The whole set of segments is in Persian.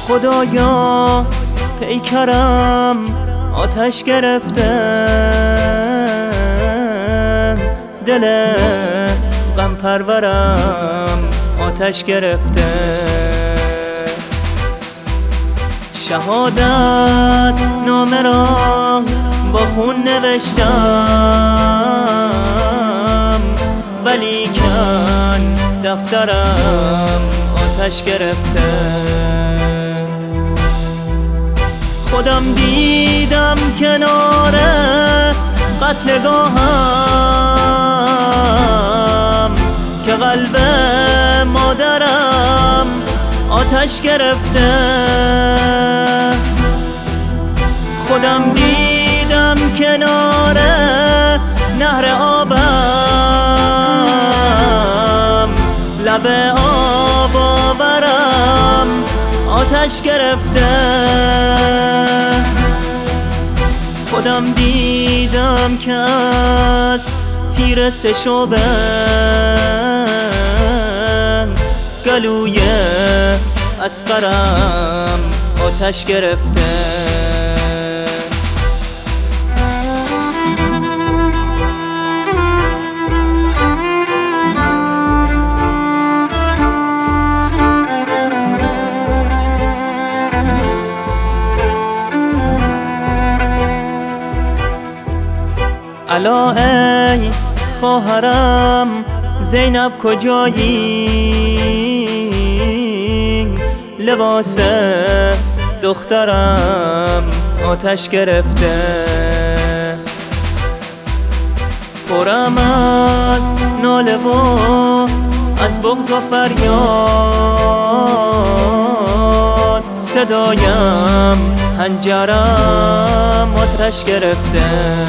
خدایا پیکرم آتش گرفتن، دل غم پرورم آتش گرفته. شهادت نامه را با خون نوشتم، ولیکن دفترم آتش گرفته. خودم دیدم کنار قتلگاهم که قلب مادرم آتش گرفته. خودم دیدم کنار نهر آبم، لب آب آورم آتش گرفته. خودم دیدم که از تیر سه‌شعبه گلوی اصغرم آتش گرفته. الا ای خواهرم زینب کجایی؟ لباس دخترم آتش گرفته. پرم از ناله و از بغض و فریاد، صدایم حنجرم آتش گرفته.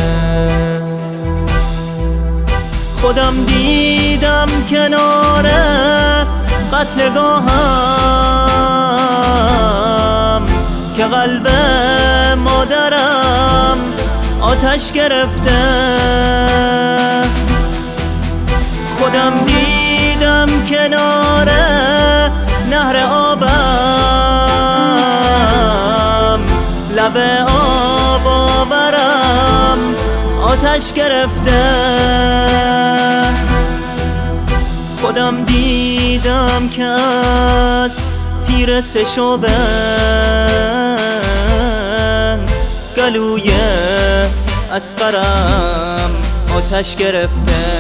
خودم دیدم کنار قتلگاهم که قلب مادرم آتش گرفته. خودم دیدم کنار نهر آبم، لب آب آورم آتش گرفته. خودم دیدم که از تیر سه‌شعبه گلوی اصغرم آتش گرفته.